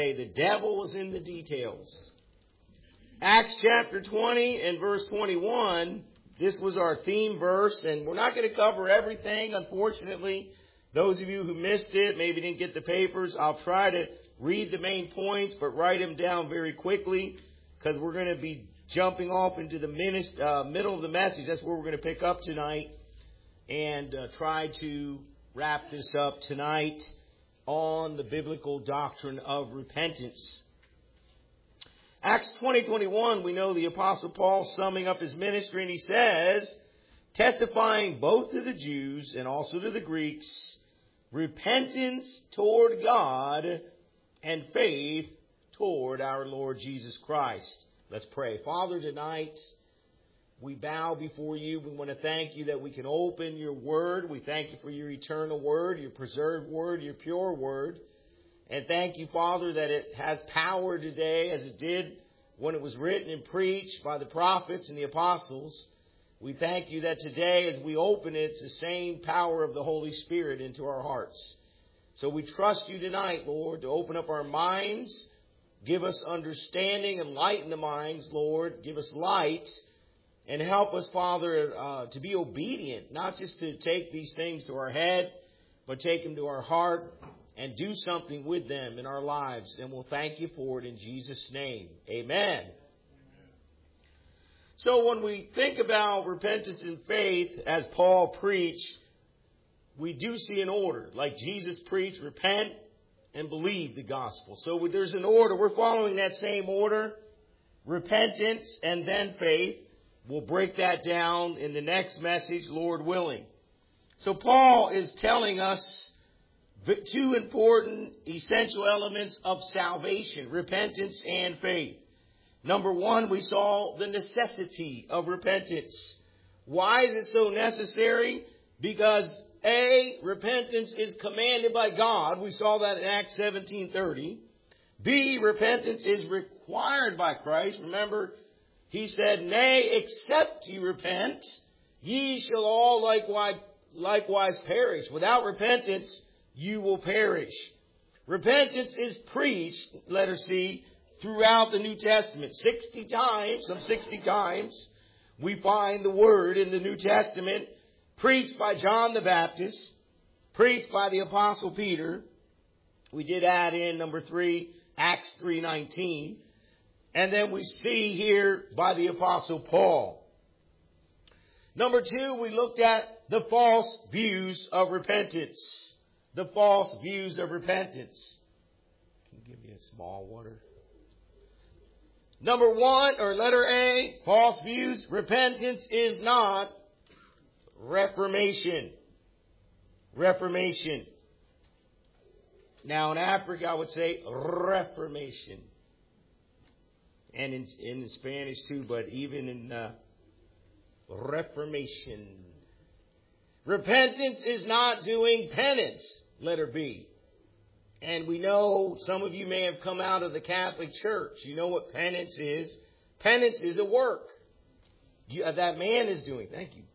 The devil is in the details. Acts chapter 20 and verse 21, this was our theme verse, and we're not going to cover everything, unfortunately. Those of you who missed it, maybe didn't get the papers, I'll try to read the main points, but write them down very quickly, because we're going to be jumping off into the middle of the message. That's where we're going to pick up tonight, and try to wrap this up tonight on the biblical doctrine of repentance. Acts 20:21, we know the Apostle Paul summing up his ministry, and he says, testifying both to the Jews and also to the Greeks, repentance toward God and faith toward our Lord Jesus Christ. Let's pray. Father, tonight we bow before you. We want to thank you that we can open your word. We thank you for your eternal word, your preserved word, your pure word. And thank you, Father, that it has power today as it did when it was written and preached by the prophets and the apostles. We thank you that today as we open it, it's the same power of the Holy Spirit into our hearts. So we trust you tonight, Lord, to open up our minds, give us understanding, enlighten the minds, Lord, give us light, and help us, Father, to be obedient, not just to take these things to our head, but take them to our heart and do something with them in our lives. And we'll thank you for it in Jesus' name. Amen. So when we think about repentance and faith, as Paul preached, we do see an order. Like Jesus preached, repent and believe the gospel. So there's an order. We're following that same order. Repentance and then faith. We'll break that down in the next message, Lord willing. So Paul is telling us two important essential elements of salvation, repentance and faith. Number one, we saw the necessity of repentance. Why is it so necessary? Because A, repentance is commanded by God. We saw that in Acts 17:30. B, repentance is required by Christ. Remember, he said, nay, except ye repent, ye shall all likewise perish. Without repentance, you will perish. Repentance is preached, letter C, throughout the New Testament. 60 times, we find the word in the New Testament preached by John the Baptist, preached by the Apostle Peter. We did add in number 3, Acts 3:19. And then we see here by the Apostle Paul. Number 2, we looked at the false views of repentance. The false views of repentance. Can you give me a small water? Number 1, or letter A, false views. Repentance is not reformation. Reformation. Now in Africa I would say reformation. And in Spanish too, but even in reformation. Repentance is not doing penance, letter B. And we know some of you may have come out of the Catholic Church. You know what penance is. Penance is a work that man is doing. Thank you.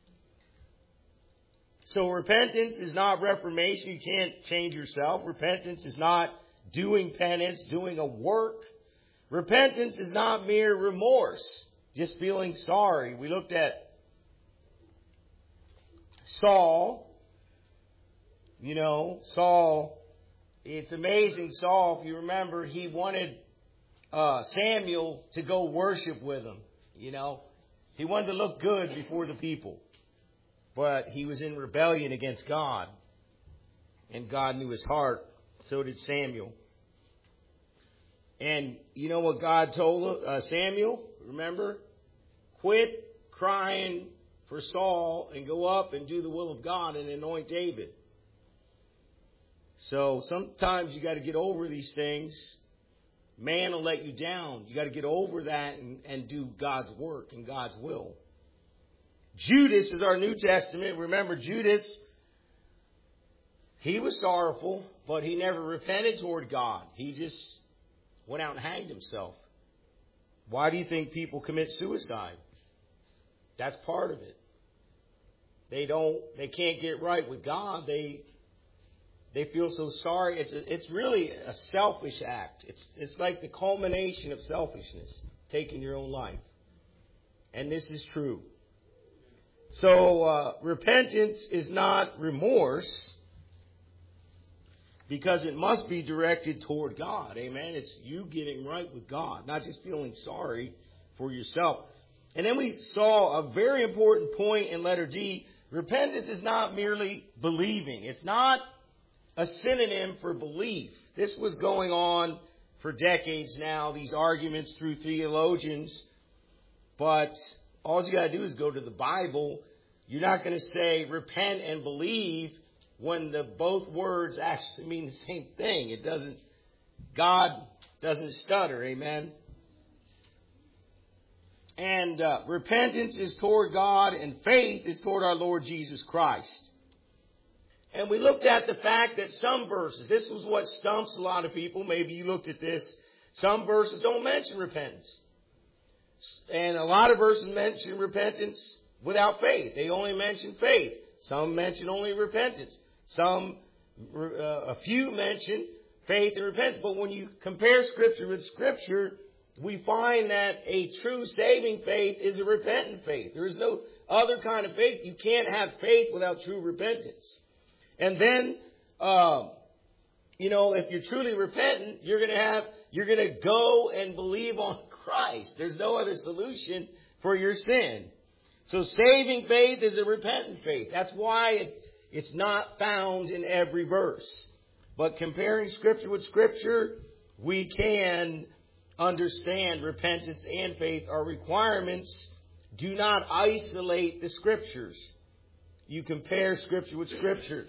So repentance is not reformation. You can't change yourself. Repentance is not doing penance, doing a work. Repentance is not mere remorse, just feeling sorry. We looked at Saul. You know, Saul, it's amazing. Saul, if you remember, he wanted Samuel to go worship with him. You know, he wanted to look good before the people. But he was in rebellion against God. And God knew his heart. So did Samuel. And you know what God told Samuel? Remember? Quit crying for Saul and go up and do the will of God and anoint David. So sometimes you got to get over these things. Man will let you down. You got to get over that and do God's work and God's will. Judas is our New Testament. Remember, Judas, he was sorrowful, but he never repented toward God. He just went out and hanged himself. Why do you think people commit suicide? That's part of it. They can't get right with God. They They feel so sorry. It's really a selfish act. It's like the culmination of selfishness, taking your own life. And this is true. So repentance is not remorse, because it must be directed toward God. Amen. It's you getting right with God, not just feeling sorry for yourself. And then we saw a very important point in letter D. Repentance is not merely believing. It's not a synonym for belief. This was going on for decades now, these arguments through theologians. But all you got to do is go to the Bible. You're not going to say repent and believe when both words actually mean the same thing. God doesn't stutter. Amen. And repentance is toward God, and faith is toward our Lord Jesus Christ. And we looked at the fact that some verses, this was what stumps a lot of people. Maybe you looked at this. Some verses don't mention repentance. And a lot of verses mention repentance without faith. They only mention faith. Some mention only repentance. A few mention faith and repentance. But when you compare Scripture with Scripture, we find that a true saving faith is a repentant faith. There is no other kind of faith. You can't have faith without true repentance. And then, if you're truly repentant, you're going to go and believe on Christ. There's no other solution for your sin. So saving faith is a repentant faith. That's why it's not found in every verse. But comparing Scripture with Scripture, we can understand repentance and faith are requirements. Do not isolate the Scriptures. You compare Scripture with Scripture.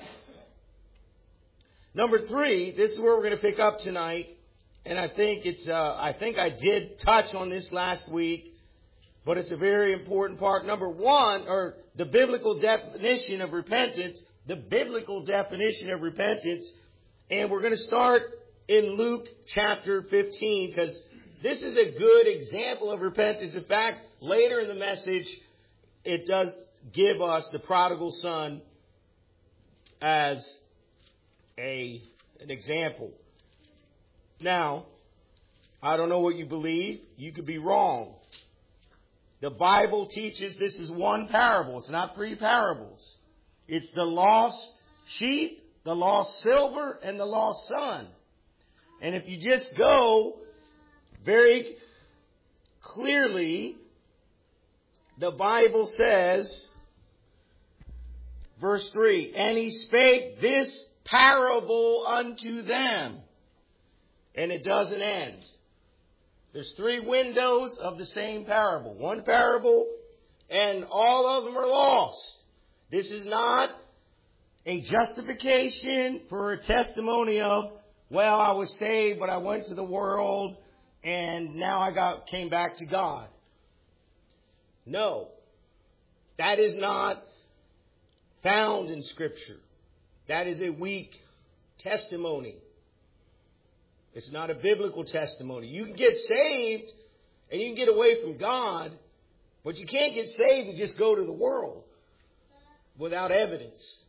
Number 3, this is where we're going to pick up tonight. And I think I did touch on this last week, but it's a very important part. Number 1, or the biblical definition of repentance. The biblical definition of repentance. And we're going to start in Luke chapter 15, because this is a good example of repentance. In fact, later in the message, it does give us the prodigal son as an example. Now, I don't know what you believe. You could be wrong. The Bible teaches this is one parable. It's not 3 parables. It's the lost sheep, the lost silver, and the lost son. And if you just go very clearly, the Bible says, verse 3, and he spake this parable unto them. And it doesn't end. There's 3 windows of the same parable. One parable, and all of them are lost. This is not a justification for a testimony of, well, I was saved, but I went to the world, and now I came back to God. No. That is not found in Scripture. That is a weak testimony. It's not a biblical testimony. You can get saved and you can get away from God, but you can't get saved and just go to the world without evidence.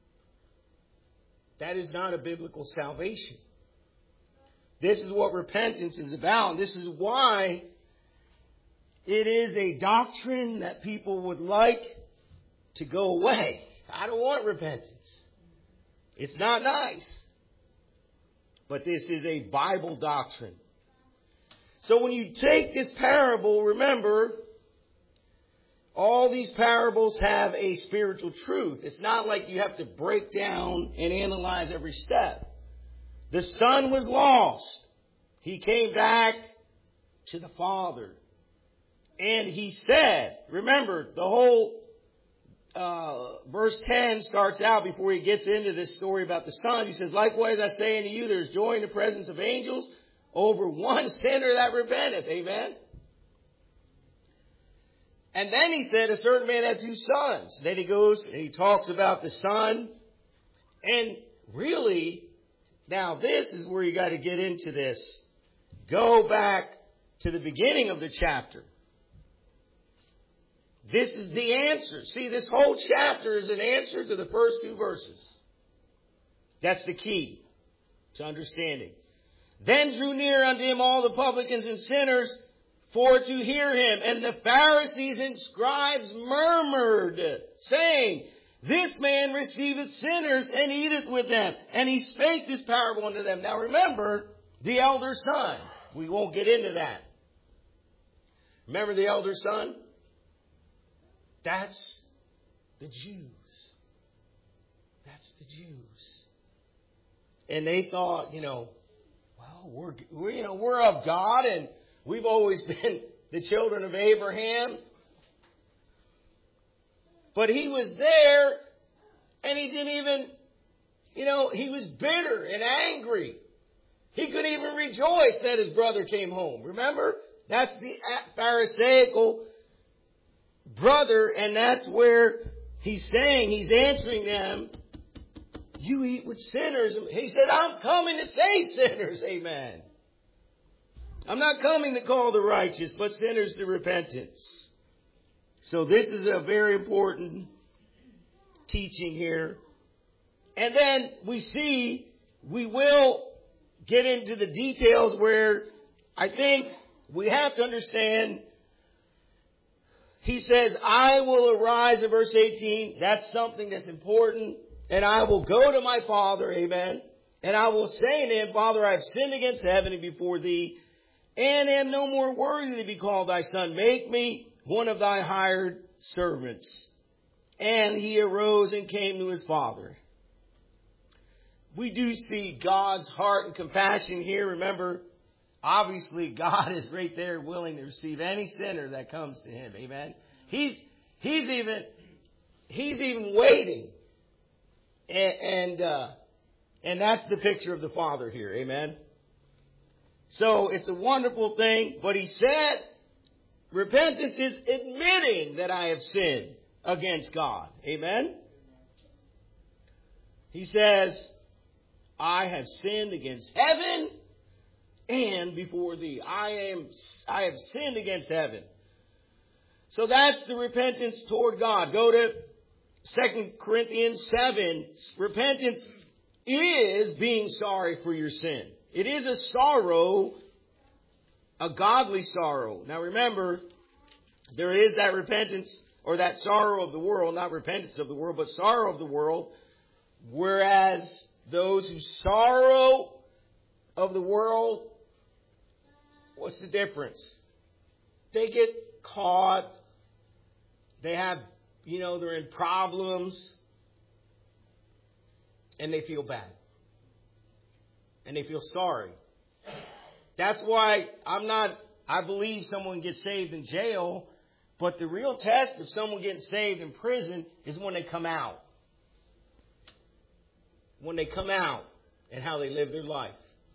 That is not a biblical salvation. This is what repentance is about. This is why it is a doctrine that people would like to go away. I don't want repentance. It's not nice. But this is a Bible doctrine. So when you take this parable, remember, all these parables have a spiritual truth. It's not like you have to break down and analyze every step. The son was lost. He came back to the Father. And he said, remember, the whole verse 10 starts out before he gets into this story about the son. He says, likewise I say unto you, there's joy in the presence of angels over one sinner that repenteth. Amen. And then he said, a certain man had 2 sons. Then he goes and he talks about the son. And really, now this is where you got to get into this. Go back to the beginning of the chapter. This is the answer. See, this whole chapter is an answer to the first 2 verses. That's the key to understanding. Then drew near unto him all the publicans and sinners for to hear him. And the Pharisees and scribes murmured, saying, This man receiveth sinners and eateth with them. And he spake this parable unto them. Now remember, the elder son. We won't get into that. Remember the elder son? That's the Jews. That's the Jews. And they thought, well, we're of God and we've always been the children of Abraham. But he was there and he didn't even, he was bitter and angry. He couldn't even rejoice that his brother came home. Remember? That's the Pharisaical brother, and that's where he's saying, he's answering them, you eat with sinners. He said, I'm coming to save sinners. Amen. I'm not coming to call the righteous, but sinners to repentance. So this is a very important teaching here. And then we will get into the details where I think we have to understand. He says, I will arise in verse 18. That's something that's important. And I will go to my Father, amen. And I will say to him, Father, I have sinned against heaven and before thee, and am no more worthy to be called thy son. Make me one of thy hired servants. And he arose and came to his father. We do see God's heart and compassion here. Remember, obviously God is right there willing to receive any sinner that comes to him. Amen. He's even waiting. And that's the picture of the Father here. Amen. So it's a wonderful thing. But he said, repentance is admitting that I have sinned against God. Amen. He says, I have sinned against heaven and before thee. I have sinned against heaven. So that's the repentance toward God. Go to 2 Corinthians 7. Repentance is being sorry for your sin. It is a sorrow, a godly sorrow. Now remember, there is that repentance or that sorrow of the world, not repentance of the world, but sorrow of the world. Whereas those who sorrow of the world, what's the difference? They get caught. They have, they're in problems. And they feel bad. And they feel sorry. That's why I believe someone gets saved in jail. But the real test of someone getting saved in prison is when they come out. When they come out and how they live their life.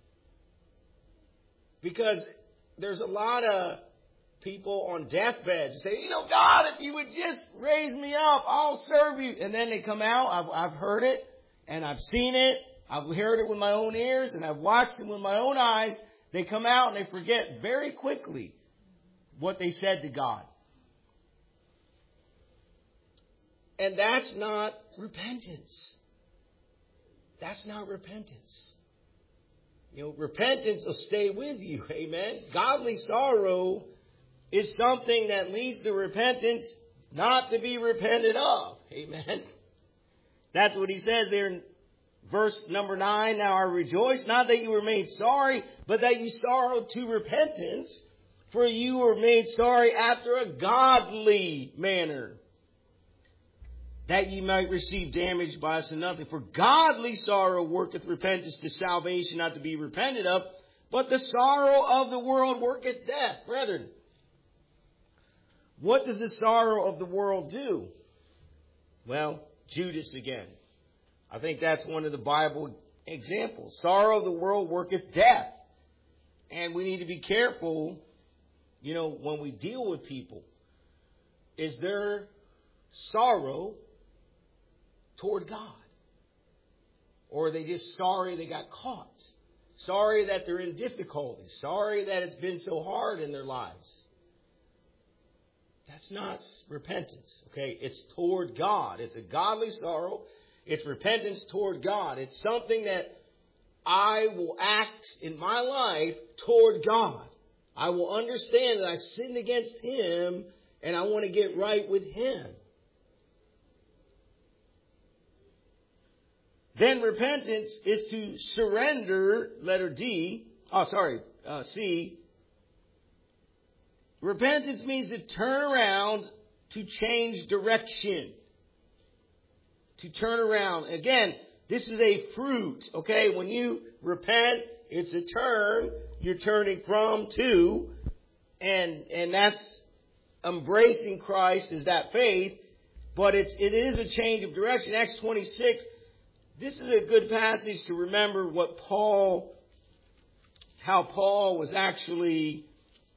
Because there's a lot of people on deathbeds who say, God, if you would just raise me up, I'll serve you. And then they come out. I've heard it and I've seen it. I've heard it with my own ears and I've watched it with my own eyes. They come out and they forget very quickly what they said to God. And that's not repentance. That's not repentance. Repentance will stay with you. Amen. Godly sorrow is something that leads to repentance, not to be repented of. Amen. That's what he says there in verse number 9. Now I rejoice, not that you were made sorry, but that you sorrowed to repentance, for you were made sorry after a godly manner, that ye might receive damage by us in nothing. For godly sorrow worketh repentance to salvation, not to be repented of, but the sorrow of the world worketh death. Brethren, what does the sorrow of the world do? Well, Judas again. I think that's one of the Bible examples. Sorrow of the world worketh death. And we need to be careful, when we deal with people. Is there sorrow toward God? Or are they just sorry they got caught? Sorry that they're in difficulty. Sorry that it's been so hard in their lives. That's not repentance, okay? It's toward God. It's a godly sorrow. It's repentance toward God. It's something that I will act in my life toward God. I will understand that I sinned against Him and I want to get right with Him. Then repentance is to surrender, letter C. Repentance means to turn around, to change direction. To turn around. Again, this is a fruit, okay? When you repent, it's a turn. You're turning from to, and that's embracing Christ is that faith, but it is a change of direction. Acts 26, this is a good passage to remember how Paul was actually,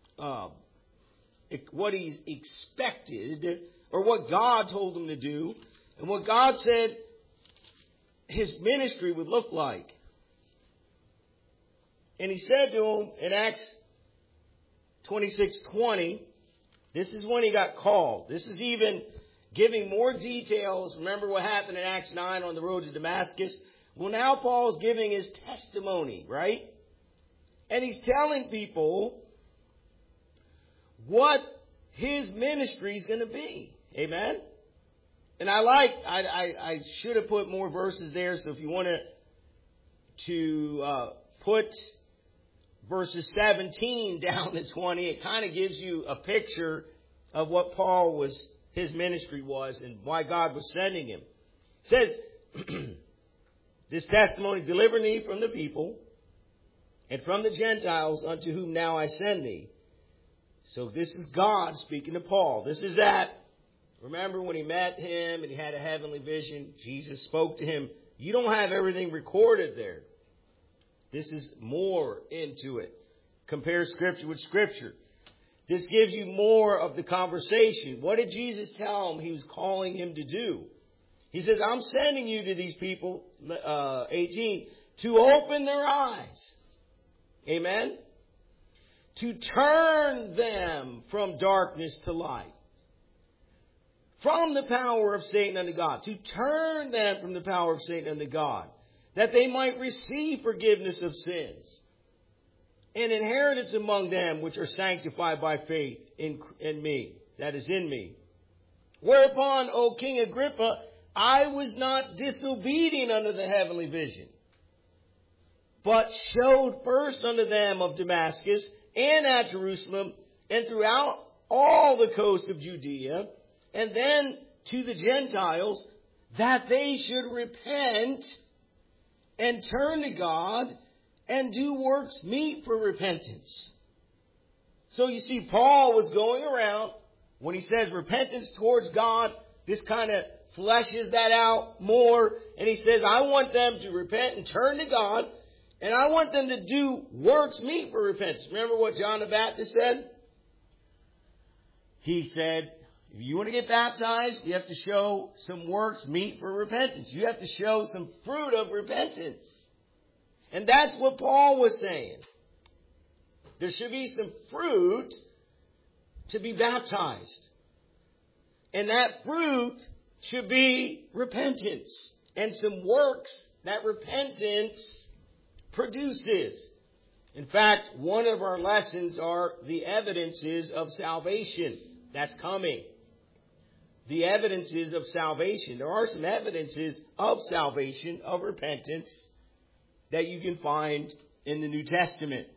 what he expected, or what God told him to do, and what God said his ministry would look like. And he said to him in Acts 26:20, this is when he got called. This is even giving more details. Remember what happened in Acts 9 on the road to Damascus? Well, now Paul's giving his testimony, right? And he's telling people what his ministry is going to be. Amen? And I should have put more verses there. So if you want to put verses 17 down to 20, it kind of gives you a picture of what his ministry was and why God was sending him. It says, this testimony delivered me from the people and from the Gentiles unto whom now I send thee. So this is God speaking to Paul. This is that. Remember when he met him and he had a heavenly vision, Jesus spoke to him. You don't have everything recorded there. This is more into it. Compare Scripture with Scripture. This gives you more of the conversation. What did Jesus tell him he was calling him to do? He says, I'm sending you to these people, 18, to open their eyes. Amen? To turn them from darkness to light. From the power of Satan unto God. To turn them from the power of Satan unto God. That they might receive forgiveness of sins. And inheritance among them which are sanctified by faith in me. That is in me. Whereupon, O King Agrippa, I was not disobedient unto the heavenly vision. But showed first unto them of Damascus and at Jerusalem and throughout all the coast of Judea, and then to the Gentiles, that they should repent and turn to God and do works meet for repentance. So you see, Paul was going around, when he says repentance towards God, this kind of fleshes that out more. And he says, I want them to repent and turn to God, and I want them to do works meet for repentance. Remember what John the Baptist said? He said, if you want to get baptized, you have to show some works meet for repentance. You have to show some fruit of repentance. And that's what Paul was saying. There should be some fruit to be baptized. And that fruit should be repentance. And some works that repentance produces. In fact, one of our lessons are the evidences of salvation. That's coming. The evidences of salvation. There are some evidences of salvation, of repentance, that you can find in the New Testament.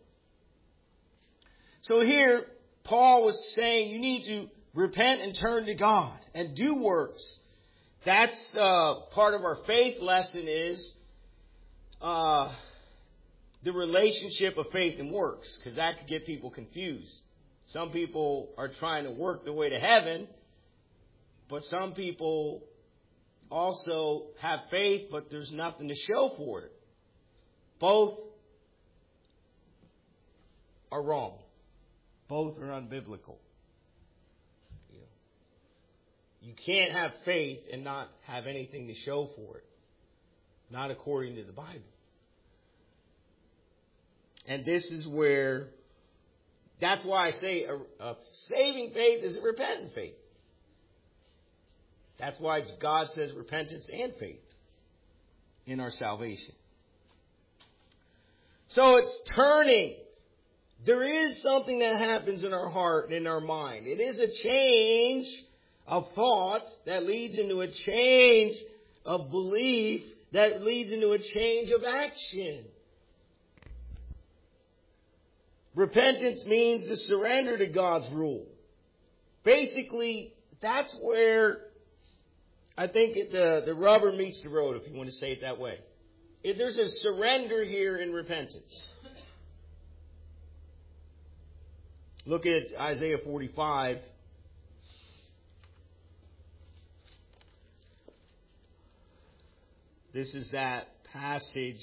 So here, Paul was saying you need to repent and turn to God and do works. That's part of our faith lesson is the relationship of faith and works, because that could get people confused. Some people are trying to work their way to heaven, but some people also have faith, but there's nothing to show for it. Both are wrong. Both are unbiblical. You can't have faith and not have anything to show for it. Not according to the Bible. And this is where, that's why I say a saving faith is a repentant faith. That's why God says repentance and faith. in our salvation. So it's turning. There is something that happens in our heart and in our mind. It is a change of thought that leads into a change of belief that leads into a change of action. Repentance means to surrender to God's rule. Basically, that's where I think the rubber meets the road, if you want to say it that way. There's a surrender here in repentance. Look at Isaiah 45. This is that passage,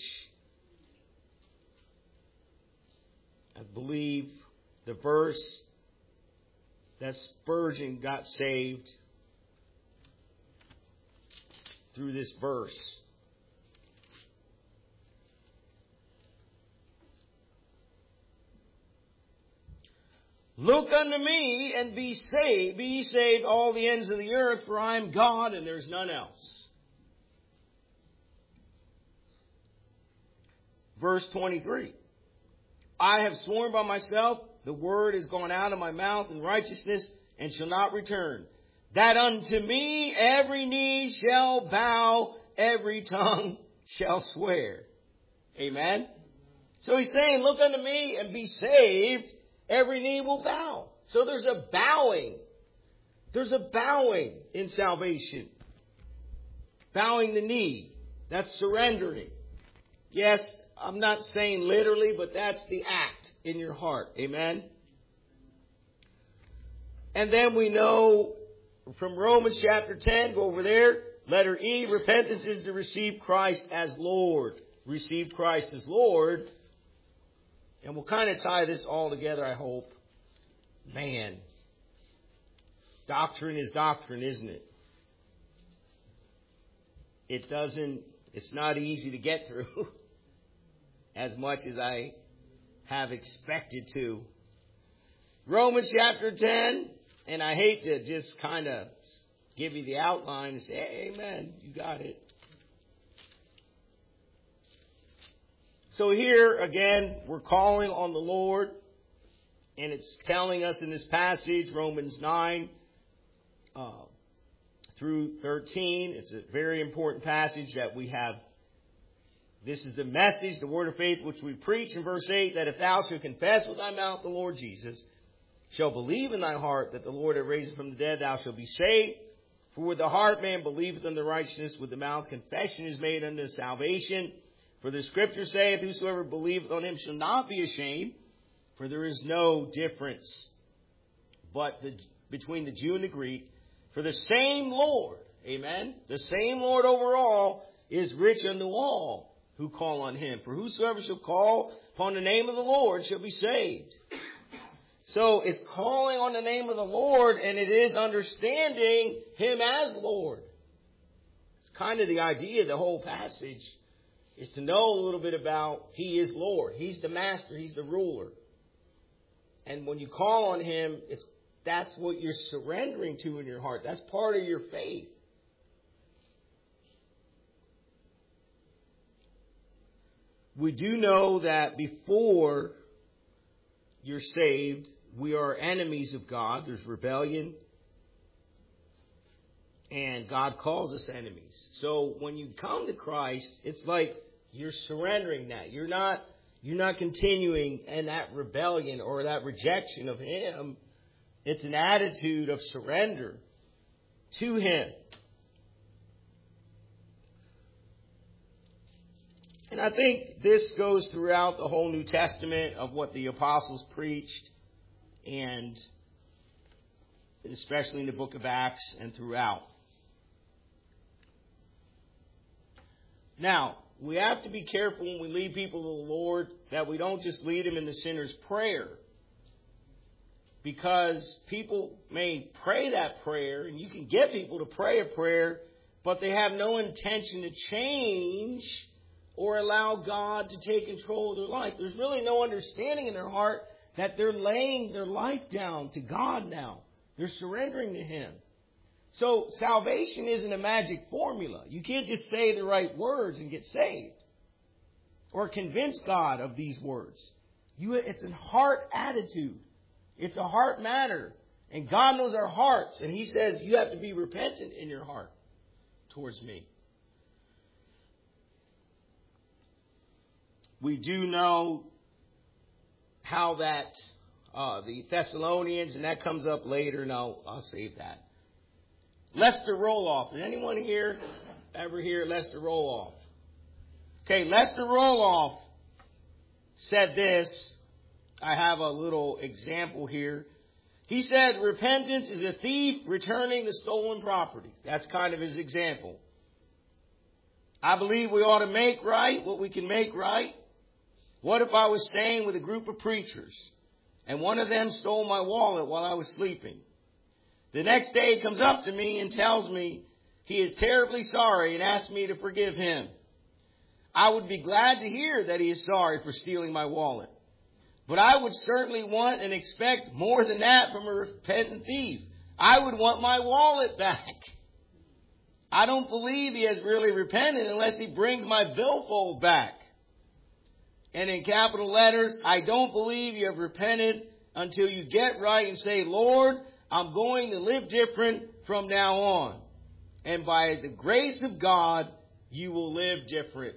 I believe, the verse that Spurgeon got saved through this verse. Look unto me and be saved. Be ye saved all the ends of the earth, for I am God and there's none else. Verse 23. I have sworn by myself, the word is gone out of my mouth in righteousness and shall not return. That unto me every knee shall bow, every tongue shall swear. Amen. So he's saying, look unto me and be saved. Every knee will bow. So there's a bowing. There's a bowing in salvation. Bowing the knee. That's surrendering. Yes, I'm not saying literally, but that's the act in your heart. Amen. And then we know from Romans chapter 10, go over there, letter E, repentance is to receive Christ as Lord. Receive Christ as Lord. And we'll kind of tie this all together, I hope. Man, doctrine is doctrine, isn't it? It's not easy to get through as much as I have expected to. Romans chapter 10, and I hate to just kind of give you the outline and say, hey, amen, you got it. So here, again, we're calling on the Lord, and it's telling us in this passage, Romans 9 through 13, it's a very important passage that we have. This is the message, the word of faith, which we preach in verse 8, that if thou shalt confess with thy mouth the Lord Jesus, shall believe in thy heart that the Lord hath raised him from the dead, thou shalt be saved. For with the heart man believeth unto righteousness, with the mouth confession is made unto salvation. For the scripture saith, whosoever believeth on him shall not be ashamed, for there is no difference between the Jew and the Greek. For the same Lord, amen, the same Lord over all is rich unto all who call on him. For whosoever shall call upon the name of the Lord shall be saved. So it's calling on the name of the Lord, and it is understanding him as Lord. It's kind of the idea of the whole passage, is to know a little bit about he is Lord. He's the master. He's the ruler. And when you call on him, that's what you're surrendering to in your heart. That's part of your faith. We do know that before you're saved, we are enemies of God. There's rebellion. And God calls us enemies. So when you come to Christ, it's like you're surrendering that. You're not continuing in that rebellion or that rejection of him. It's an attitude of surrender to him. And I think this goes throughout the whole New Testament of what the apostles preached, and especially in the book of Acts and throughout. Now, we have to be careful when we lead people to the Lord that we don't just lead them in the sinner's prayer. Because people may pray that prayer, and you can get people to pray a prayer, but they have no intention to change or allow God to take control of their life. There's really no understanding in their heart that they're laying their life down to God now. They're surrendering to him. So salvation isn't a magic formula. You can't just say the right words and get saved. Or convince God of these words. It's a heart attitude. It's a heart matter. And God knows our hearts. And He says you have to be repentant in your heart towards me. We do know how that the Thessalonians, and that comes up later, and I'll save that. Lester Roloff. Did anyone here ever hear Lester Roloff? Okay, Lester Roloff said this. I have a little example here. He said, repentance is a thief returning the stolen property. That's kind of his example. I believe we ought to make right what we can make right. What if I was staying with a group of preachers and one of them stole my wallet while I was sleeping? The next day he comes up to me and tells me he is terribly sorry and asks me to forgive him. I would be glad to hear that he is sorry for stealing my wallet. But I would certainly want and expect more than that from a repentant thief. I would want my wallet back. I don't believe he has really repented unless he brings my billfold back. And in capital letters, I don't believe you have repented until you get right and say, Lord, I'm going to live different from now on. And by the grace of God, you will live different.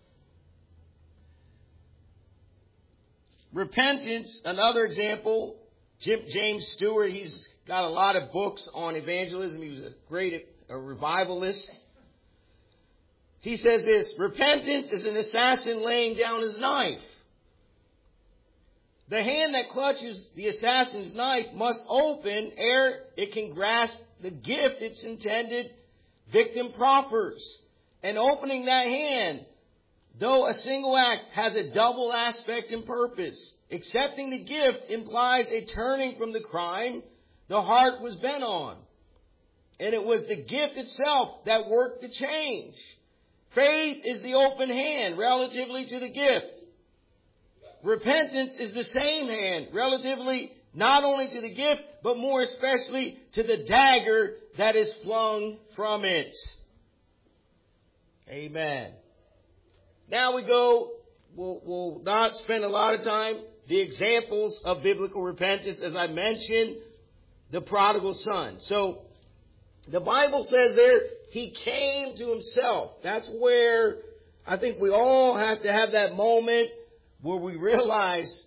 Repentance, another example, James Stewart, he's got a lot of books on evangelism. He was a great revivalist. He says this, repentance is an assassin laying down his knife. The hand that clutches the assassin's knife must open ere it can grasp the gift its intended victim proffers. And opening that hand, though a single act, has a double aspect and purpose. Accepting the gift implies a turning from the crime the heart was bent on. And it was the gift itself that worked the change. Faith is the open hand relatively to the gift. Repentance is the same hand relatively not only to the gift, but more especially to the dagger that is flung from it. Amen. Now we go, we'll not spend a lot of time, the examples of biblical repentance. As I mentioned, the prodigal son. So, the Bible says there, he came to himself. That's where I think we all have to have that moment where we realize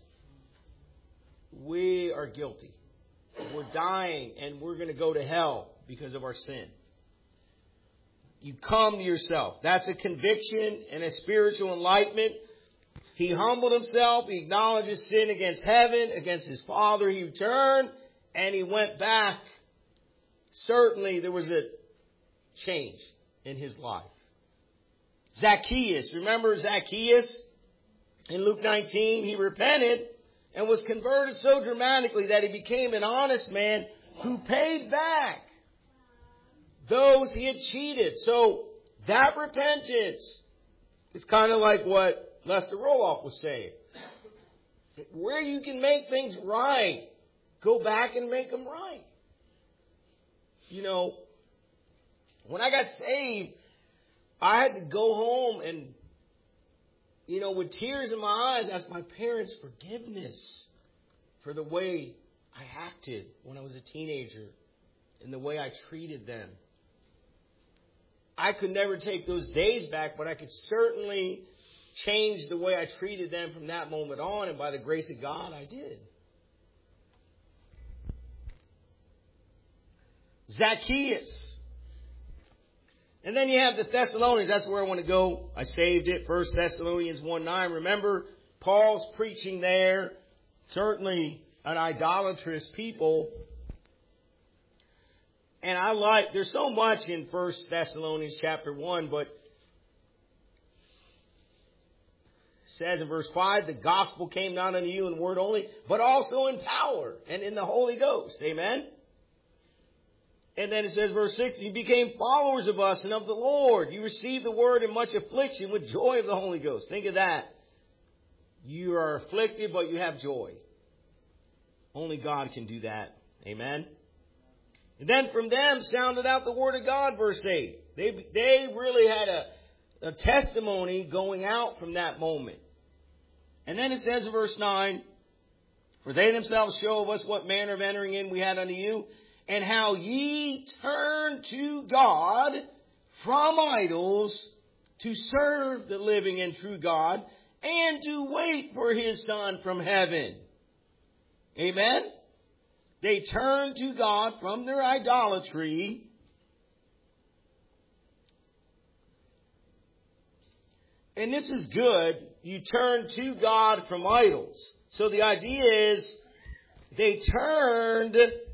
we are guilty. We're dying and we're going to go to hell because of our sin. You come to yourself. That's a conviction and a spiritual enlightenment. He humbled himself. He acknowledged his sin against heaven, against his Father. He returned and he went back. Certainly there was a change in his life. Zacchaeus. Remember Zacchaeus? In Luke 19, he repented and was converted so dramatically that he became an honest man who paid back those he had cheated. So that repentance is kind of like what Lester Roloff was saying. Where you can make things right, go back and make them right. You know, when I got saved, I had to go home and, you know, with tears in my eyes, ask my parents forgiveness for the way I acted when I was a teenager and the way I treated them. I could never take those days back, but I could certainly change the way I treated them from that moment on, and by the grace of God, I did. Zacchaeus. And then you have the Thessalonians. That's where I want to go. I saved it. 1 Thessalonians 1:9. Remember, Paul's preaching there. Certainly an idolatrous people. And there's so much in 1 Thessalonians chapter 1, but it says in verse 5, the gospel came not unto you in word only, but also in power and in the Holy Ghost. Amen? And then it says, verse 6, you became followers of us and of the Lord. You received the word in much affliction with joy of the Holy Ghost. Think of that. You are afflicted, but you have joy. Only God can do that. Amen? And then from them sounded out the word of God, verse 8. They really had a testimony going out from that moment. And then it says in verse 9, for they themselves show of us what manner of entering in we had unto you, and how ye turned to God from idols to serve the living and true God, and to wait for His Son from heaven. Amen? They turned to God from their idolatry. And this is good. You turn to God from idols. So the idea is they turned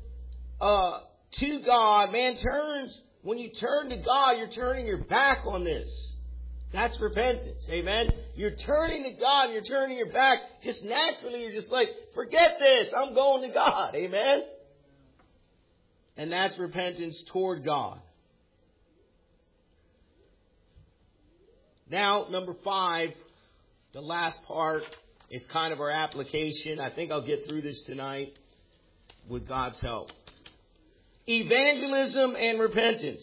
to God. Man turns, when you turn to God, you're turning your back on this. That's repentance. Amen. You're turning to God, you're turning your back. Just naturally, you're just like, forget this. I'm going to God. Amen. And that's repentance toward God. Now, number 5, the last part is kind of our application. I think I'll get through this tonight with God's help. Evangelism and repentance.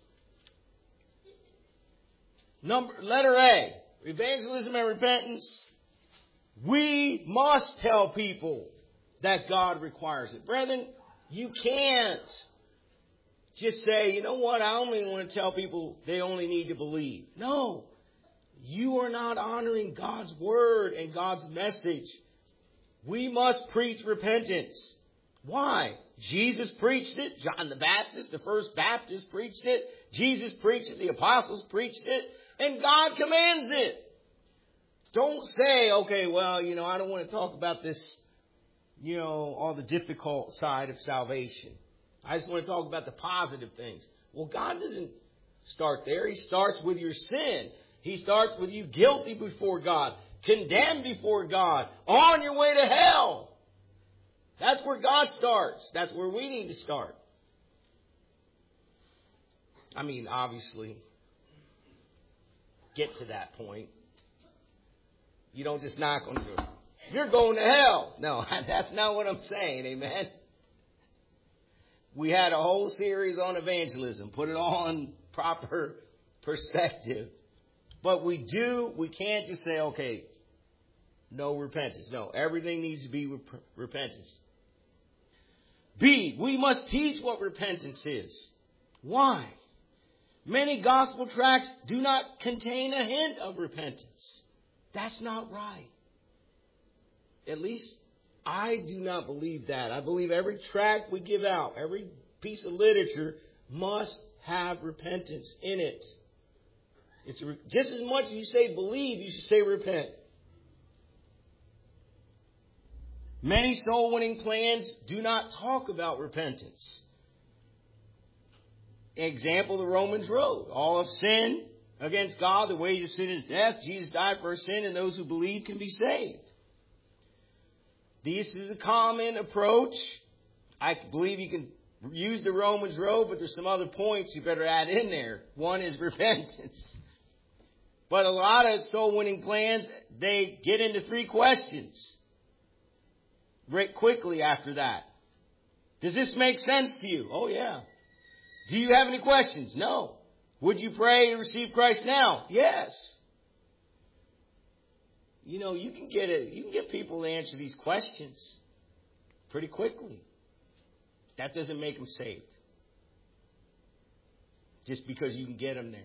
Letter A, evangelism and repentance. We must tell people that God requires it. Brethren, you can't just say, you know what, I only want to tell people they only need to believe. No, you are not honoring God's word and God's message. We must preach repentance. Why? Jesus preached it. John the Baptist, the first Baptist, preached it. Jesus preached it. The apostles preached it. And God commands it. Don't say, okay, well, I don't want to talk about this, all the difficult side of salvation. I just want to talk about the positive things. Well, God doesn't start there. He starts with your sin. He starts with you guilty before God, condemned before God, on your way to hell. That's where God starts. That's where we need to start. I mean, obviously, get to that point. You don't just knock on the door. You're going to hell. No, that's not what I'm saying. Amen. We had a whole series on evangelism. Put it all in proper perspective. But we can't just say, okay, no repentance. No, everything needs to be repentance. B, we must teach what repentance is. Why? Many gospel tracts do not contain a hint of repentance. That's not right. At least I do not believe that. I believe every tract we give out, every piece of literature must have repentance in it. It's just as much as you say believe, you should say repent. Many soul-winning plans do not talk about repentance. Example, the Romans Road. All have sinned against God. The wage of sin is death. Jesus died for our sin, and those who believe can be saved. This is a common approach. I believe you can use the Romans Road, but there's some other points you better add in there. One is repentance. But a lot of soul-winning plans, they get into 3 questions very quickly after that. Does this make sense to you? Oh, yeah. Do you have any questions? No. Would you pray to receive Christ now? Yes. You can get people to answer these questions pretty quickly. That doesn't make them saved. Just because you can get them there.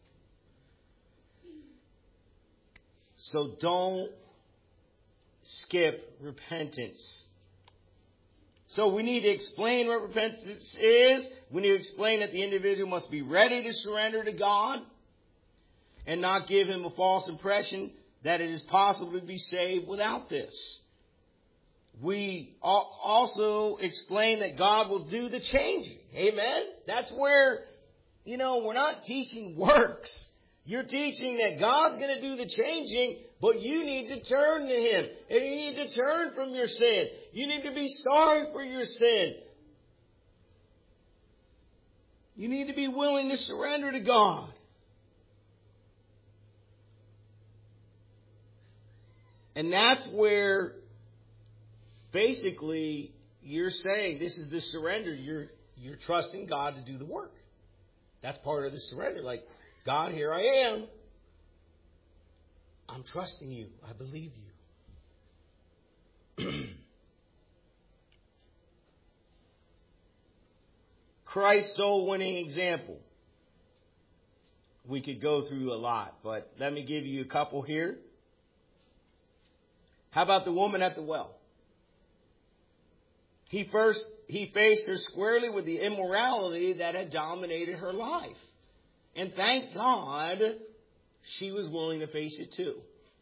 So don't skip repentance. So we need to explain what repentance is. We need to explain that the individual must be ready to surrender to God and not give him a false impression that it is possible to be saved without this. We also explain that God will do the changing. Amen? That's where, we're not teaching works. You're teaching that God's going to do the changing, but you need to turn to Him. And you need to turn from your sin. You need to be sorry for your sin. You need to be willing to surrender to God. And that's where basically you're saying this is the surrender. you're trusting God to do the work. That's part of the surrender. Like, God, here I am. I'm trusting you. I believe you. Christ's soul-winning example. We could go through a lot, but let me give you a couple here. How about the woman at the well? He faced her squarely with the immorality that had dominated her life. And thank God she was willing to face it too.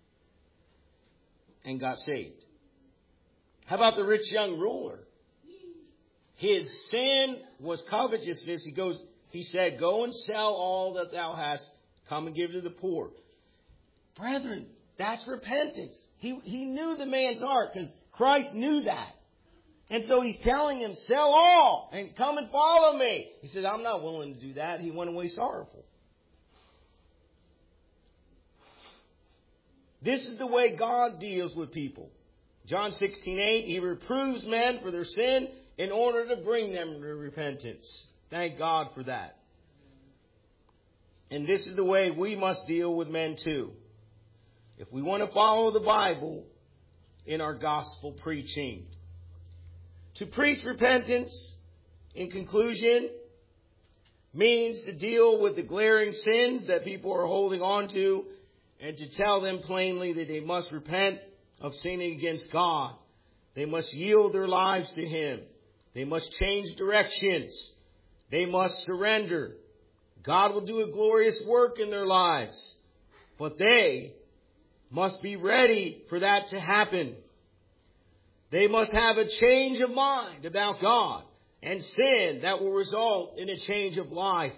And got saved. How about the rich young ruler? His sin was covetousness. He said, go and sell all that thou hast. Come and give to the poor. Brethren, that's repentance. He knew the man's heart because Christ knew that. And so he's telling him, sell all and come and follow me. He said, I'm not willing to do that. He went away sorrowful. This is the way God deals with people. John 16:8, he reproves men for their sin in order to bring them to repentance. Thank God for that. And this is the way we must deal with men too. If we want to follow the Bible in our gospel preaching. To preach repentance, in conclusion, means to deal with the glaring sins that people are holding on to and to tell them plainly that they must repent of sinning against God. They must yield their lives to Him. They must change directions. They must surrender. God will do a glorious work in their lives, but they must be ready for that to happen. They must have a change of mind about God and sin that will result in a change of life.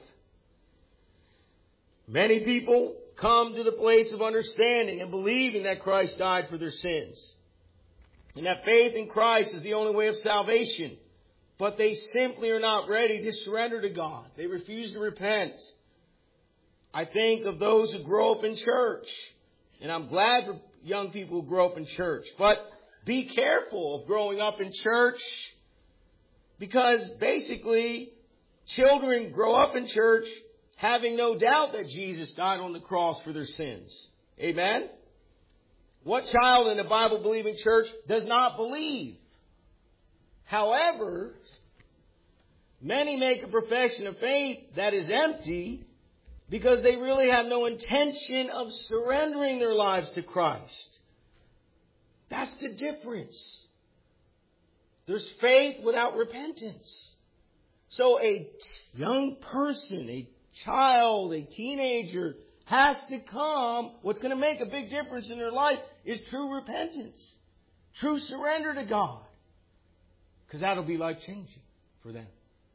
Many people come to the place of understanding and believing that Christ died for their sins and that faith in Christ is the only way of salvation. But they simply are not ready to surrender to God. They refuse to repent. I think of those who grow up in church, and I'm glad for young people who grow up in church, but be careful of growing up in church because basically children grow up in church having no doubt that Jesus died on the cross for their sins. Amen? What child in a Bible-believing church does not believe? However, many make a profession of faith that is empty because they really have no intention of surrendering their lives to Christ. That's the difference. There's faith without repentance. So a young person, a child, a teenager has to come. What's going to make a big difference in their life is true repentance. True surrender to God. Because that'll be life-changing for them.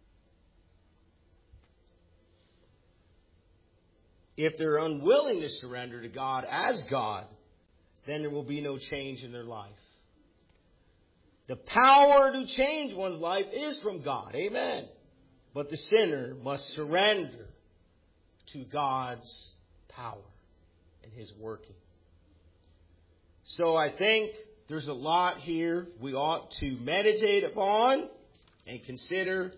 If they're unwilling to surrender to God as God, then there will be no change in their life. The power to change one's life is from God. Amen. But the sinner must surrender to God's power and His working. So I think there's a lot here we ought to meditate upon and consider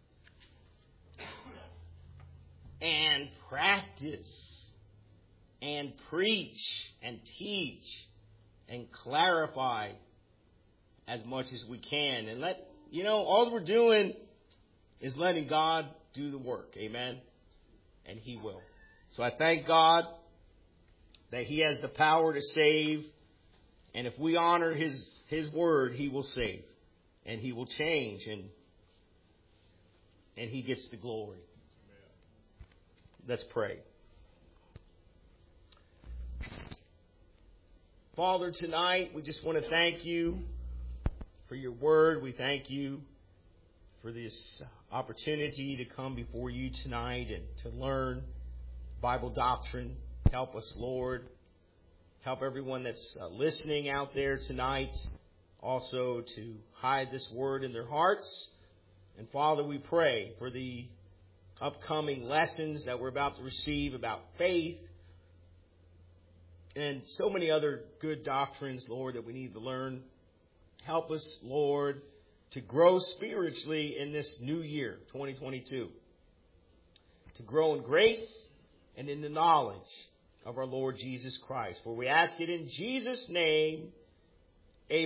and practice and preach and teach and clarify as much as we can. And all we're doing is letting God do the work. Amen. And He will. So I thank God that He has the power to save. And if we honor His word, He will save. And He will change. And He gets the glory. Let's pray. Father, tonight we just want to thank You for Your word. We thank You for this opportunity to come before You tonight and to learn Bible doctrine. Help us, Lord. Help everyone that's listening out there tonight also to hide this word in their hearts. And Father, we pray for the upcoming lessons that we're about to receive about faith and so many other good doctrines, Lord, that we need to learn. Help us, Lord, to grow spiritually in this new year, 2022. To grow in grace and in the knowledge of our Lord Jesus Christ. For we ask it in Jesus' name.